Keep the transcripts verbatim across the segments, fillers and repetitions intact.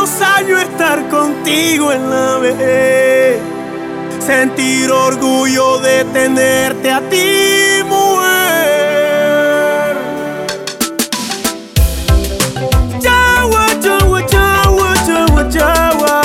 los años estar contigo en la vejez, sentir orgullo de tenerte a ti, mujer. Chagua, chagua, chagua, chagua, chagua.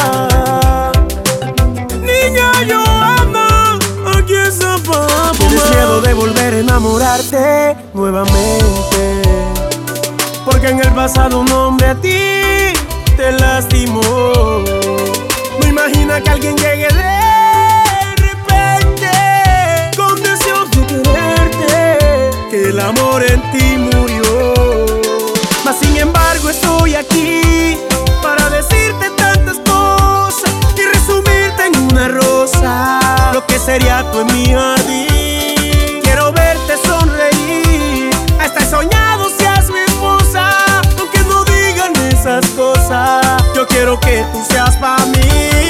Niña, yo amo aquí en Zapapa. Tienes miedo de volver a enamorarte nuevamente, porque en el pasado un hombre a ti te lastimó. No imagina que alguien llegue de repente con deseos de quererte, que el amor en ti murió. Mas sin embargo estoy aquí para decirte tantas cosas y resumirte en una rosa lo que sería tú en mi jardín. Quiero verte sonreír, hasta he soñado seas mi esposa, aunque no digan esas cosas. Yo quiero que tú seas para mí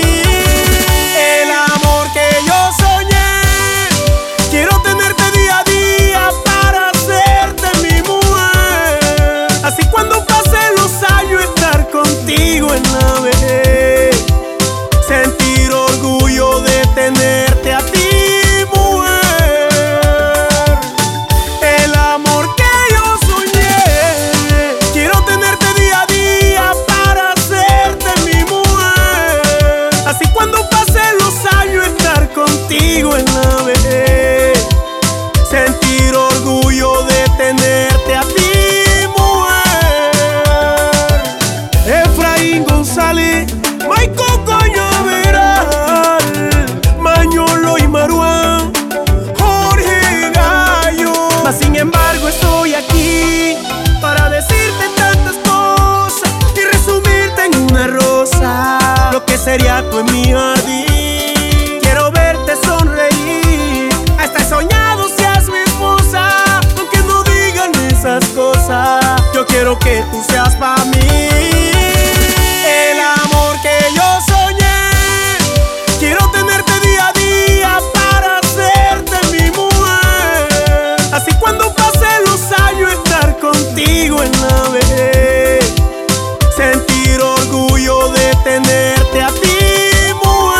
el amor que yo soñé. Quiero tenerte día a día para hacerte mi mujer, así cuando pasen los años estar contigo en la vejez, sentir orgullo de tenerte a ti, mujer. El amor que yo soñé. Quiero tenerte día a día para hacerte mi mujer, así cuando pasen los años estar contigo en la vejez, sentir orgullo de tenerte a ti, mujer. Efraín González, Michael Cañaveral, Mañolo y Maruán, Jorge Gallo. Mas sin embargo estoy aquí para decirte tantas cosas y resumirte en una rosa lo que sería tú en mi jardín. Quiero verte sonreír, hasta he soñado seas mi esposa, aunque no digan esas cosas. Yo quiero que tú seas para mí el amor que yo soñé. Quiero tenerte día a día para hacerte mi mujer, así cuando pasen los años estar contigo en la vejez, sentir orgullo de tenerte a ti,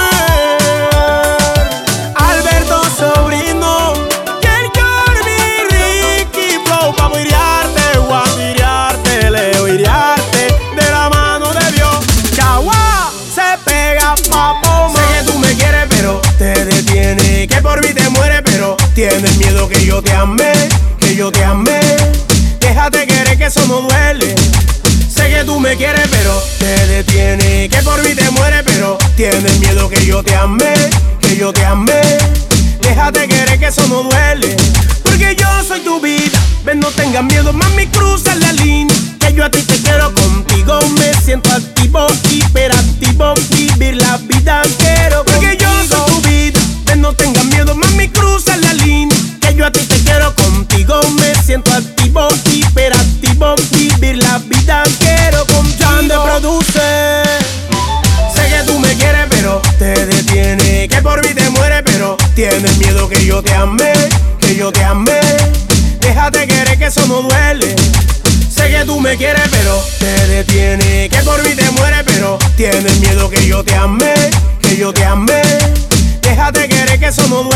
mujer. Alberto Sobrino, Ken Corby, Ricky Flow, pa' guiriarte, guapiriarte, leo iriarte, de la mano de Dios. Chagua, se pega papo. Sé que tú me quieres pero te detiene, que por mí te mueres pero tienes miedo que yo te amé, que yo te amé. Déjate querer que eso no duele. Sé que tú me quieres pero te detiene, que por mí te mueres pero tienes miedo que yo te amé, que yo te amé. Déjate querer que eso no duele, porque yo soy tu vida. Ven, no tengas miedo, mami, cruza la línea, que yo a ti te quiero, contigo me siento activo, hiperactivo, vivir la vida quiero, porque yo soy tu vida. Ven, no tengas miedo, mami, cruza la línea, que yo a ti te quiero, contigo me siento activo, hiperactivo, vivir la vida quiero contigo. Yande produce. Sé que tú me quieres pero te detiene, que por mí te mueres pero tienes miedo que yo te amé, que yo te amé. Déjate querer que eso no duele. Sé que tú me quieres pero te detiene, que por mí te mueres pero tienes miedo que yo te amé, que yo te amé. Déjate querer que eso no duele.